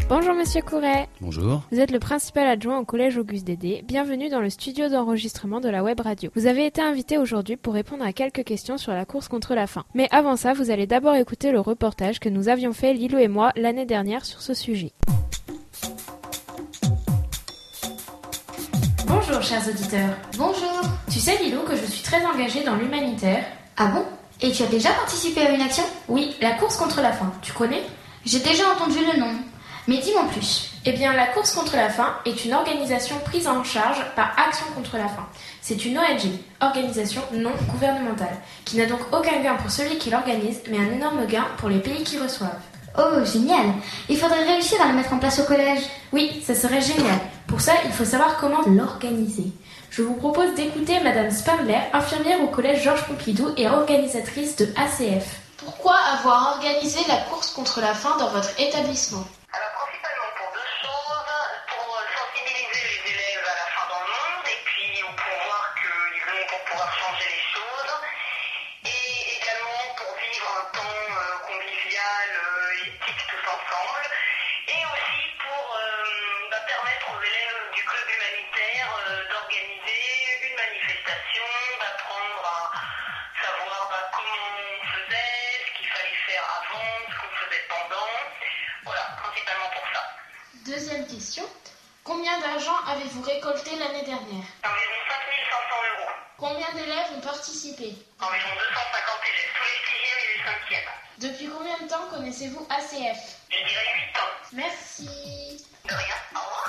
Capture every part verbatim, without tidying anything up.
Bonjour Monsieur Couret. Bonjour. Vous êtes le principal adjoint au collège Auguste Dédé. Bienvenue dans le studio d'enregistrement de la web radio. Vous avez été invité aujourd'hui pour répondre à quelques questions sur la course contre la faim. Mais avant ça, vous allez d'abord écouter le reportage que nous avions fait Lilou et moi l'année dernière sur ce sujet. Bonjour chers auditeurs. Bonjour. Tu sais Lilou que je suis très engagée dans l'humanitaire. Ah bon? Et tu as déjà participé à une action? Oui, la course contre la faim. Tu connais? J'ai déjà entendu le nom. Mais dis-moi plus. Eh bien, la course contre la faim est une organisation prise en charge par Action contre la faim. C'est une O N G, organisation non gouvernementale, qui n'a donc aucun gain pour celui qui l'organise, mais un énorme gain pour les pays qui reçoivent. Oh, génial. Il faudrait réussir à la mettre en place au collège. Oui, ça serait génial. Pour ça, il faut savoir comment l'organiser. Je vous propose d'écouter Madame Spindler, infirmière au collège Georges Pompidou et organisatrice de A C F. Pourquoi avoir organisé la course contre la faim dans votre établissement ? Alors principalement pour deux choses, pour sensibiliser les élèves à la faim dans le monde et puis pour voir qu'ils ont pour pouvoir changer les choses et également pour vivre un temps convivial, éthique tous ensemble et aussi pour euh, bah, permettre aux élèves du club humanitaire euh, d'organiser une manifestation, d'apprendre à savoir bah, comment on faisait, ce qu'il fallait faire avant, ce qu'on faisait pendant. Voilà, principalement pour ça. Deuxième question. Combien d'argent avez-vous récolté l'année dernière ? Environ cinq mille cinq cents euros. Combien d'élèves ont participé ? Environ deux cent cinquante élèves, tous les sixièmes et les cinquièmes. Depuis combien de temps connaissez-vous A C F ? Je dirais huit ans. Merci. De rien, au revoir.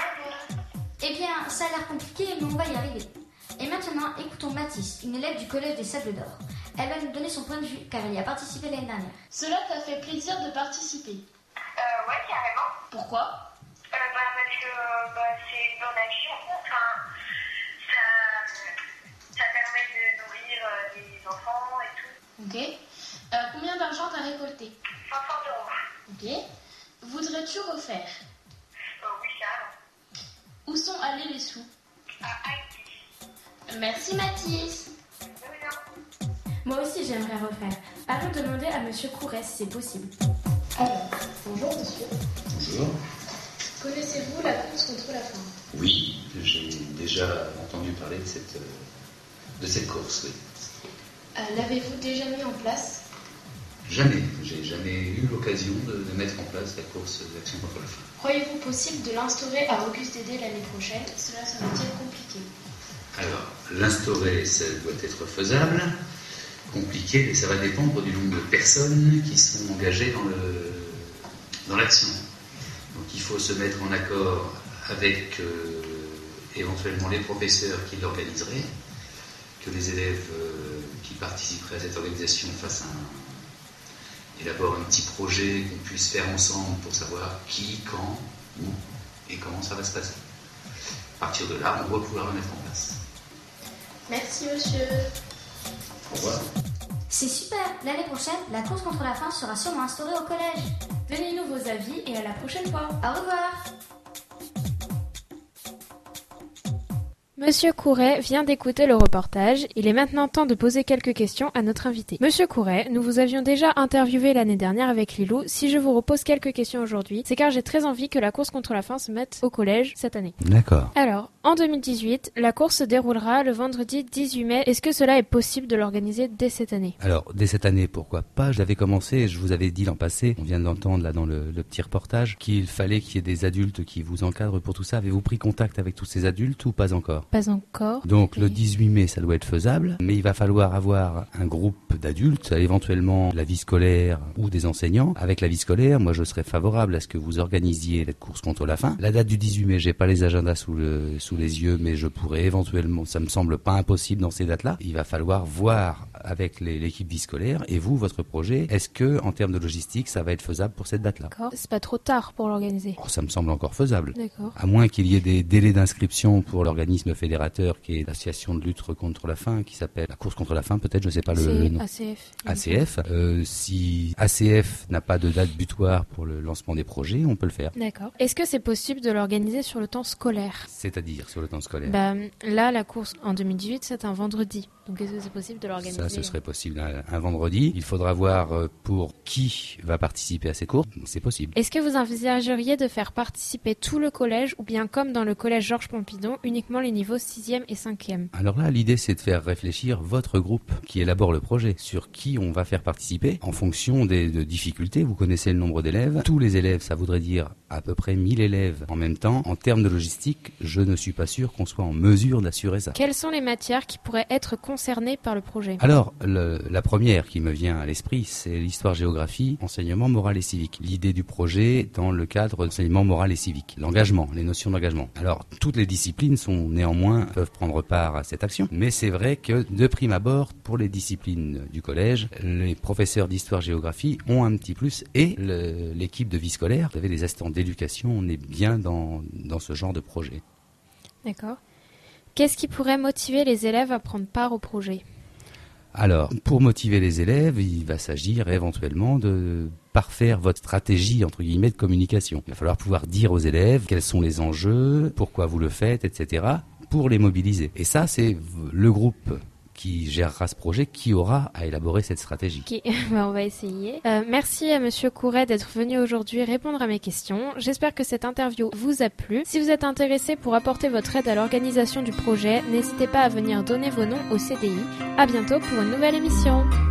Eh bien, ça a l'air compliqué, mais on va y arriver. Et maintenant, écoutons Mathis, une élève du collège des Sables d'Or. Elle va nous donner son point de vue, car elle y a participé l'année dernière. Cela t'a fait plaisir de participer. Euh, ouais, carrément. Pourquoi ? Euh, bah, parce que euh, bah, c'est une bonne action. Enfin, ça, ça permet de nourrir euh, les enfants et tout. Ok. Euh, combien d'argent t'as récolté ? cinq cents euros. Ok. Voudrais-tu refaire ? Euh, oui, carrément. Où sont allés les sous ? À Haïti. Merci Mathis. De rien. Moi aussi, j'aimerais refaire. Allons demander à Monsieur Couret si c'est possible. Alors, bonjour monsieur. Bonjour. Connaissez-vous la course contre la faim ? Oui, j'ai déjà entendu parler de cette, euh, de cette course, oui. Euh, L'avez-vous déjà mis en place ? Jamais, j'ai jamais eu l'occasion de, de mettre en place la course d'action contre la faim. Croyez-vous possible de l'instaurer à Auguste Dédé l'année prochaine ? Cela serait-il compliqué ? Alors, l'instaurer, ça doit être faisable, compliqué, mais ça va dépendre du nombre de personnes qui sont engagées dans, le, dans l'action. Donc il faut se mettre en accord avec euh, éventuellement les professeurs qui l'organiseraient, que les élèves euh, qui participeraient à cette organisation fassent un, élaborent un petit projet qu'on puisse faire ensemble pour savoir qui, quand, où et comment ça va se passer. À partir de là, on doit pouvoir le mettre en place. Merci monsieur. Au revoir. C'est super. L'année prochaine, la course contre la faim sera sûrement instaurée au collège. Donnez-nous vos avis et à la prochaine fois. Au revoir. Monsieur Couret vient d'écouter le reportage. Il est maintenant temps de poser quelques questions à notre invité. Monsieur Couret, nous vous avions déjà interviewé l'année dernière avec Lilou. Si je vous repose quelques questions aujourd'hui, c'est car j'ai très envie que la course contre la faim se mette au collège cette année. D'accord. Alors, en deux mille dix-huit, la course se déroulera le vendredi dix-huit mai. Est-ce que cela est possible de l'organiser dès cette année ? Alors, dès cette année, pourquoi pas ? Je l'avais commencé, je vous avais dit l'an passé, on vient de l'entendre là dans le, le petit reportage, qu'il fallait qu'il y ait des adultes qui vous encadrent pour tout ça. Avez-vous pris contact avec tous ces adultes ou pas encore ? Pas encore. Donc Et... le dix-huit mai, ça doit être faisable, mais il va falloir avoir un groupe d'adultes, éventuellement la vie scolaire ou des enseignants. Avec la vie scolaire, moi je serais favorable à ce que vous organisiez la course contre la faim. La date du dix-huit mai, j'ai pas les agendas sous, le, sous les yeux, mais je pourrais éventuellement, ça me semble pas impossible dans ces dates-là. Il va falloir voir avec les, l'équipe vie scolaire et vous, votre projet, est-ce que en termes de logistique, ça va être faisable pour cette date-là ? D'accord. C'est pas trop tard pour l'organiser. Oh, ça me semble encore faisable. D'accord. À moins qu'il y ait des délais d'inscription pour l'organisme fédérateur qui est l'association de lutte contre la faim, qui s'appelle la course contre la faim, peut-être, je sais pas le, le nom. A C F. A C F. Euh, si A C F n'a pas de date butoir pour le lancement des projets, on peut le faire. D'accord. Est-ce que c'est possible de l'organiser sur le temps scolaire ? C'est-à-dire ? dire sur le temps scolaire? Bah, là, la course en deux mille dix-huit, c'est un vendredi. Donc, est-ce que c'est possible de l'organiser? Ça, ce serait possible un, un vendredi. Il faudra voir euh, pour qui va participer à ces courses. C'est possible. Est-ce que vous envisageriez de faire participer tout le collège ou bien comme dans le collège Georges Pompidou, uniquement les niveaux sixième et cinquième? Alors là, l'idée, c'est de faire réfléchir votre groupe qui élabore le projet sur qui on va faire participer en fonction des de difficultés. Vous connaissez le nombre d'élèves. Tous les élèves, ça voudrait dire à peu près mille élèves en même temps. En termes de logistique, je ne suis pas sûr qu'on soit en mesure d'assurer ça. Quelles sont les matières qui pourraient être concernées par le projet? Alors, le, la première qui me vient à l'esprit, c'est l'histoire-géographie, enseignement moral et civique. L'idée du projet dans le cadre d'enseignement moral et civique. L'engagement, les notions d'engagement. Alors, toutes les disciplines sont néanmoins, peuvent prendre part à cette action. Mais c'est vrai que, de prime abord, pour les disciplines du collège, les professeurs d'histoire-géographie ont un petit plus et le, l'équipe de vie scolaire, vous avez des assistants d'éducation, on est bien dans, dans ce genre de projet. D'accord. Qu'est-ce qui pourrait motiver les élèves à prendre part au projet? Alors, pour motiver les élèves, il va s'agir éventuellement de parfaire votre stratégie, entre guillemets, de communication. Il va falloir pouvoir dire aux élèves quels sont les enjeux, pourquoi vous le faites, et cetera, pour les mobiliser. Et ça, c'est le groupe qui gérera ce projet, qui aura à élaborer cette stratégie. Okay. Ben, on va essayer. Euh, merci à Monsieur Couret d'être venu aujourd'hui répondre à mes questions. J'espère que cette interview vous a plu. Si vous êtes intéressé pour apporter votre aide à l'organisation du projet, n'hésitez pas à venir donner vos noms au C D I. À bientôt pour une nouvelle émission.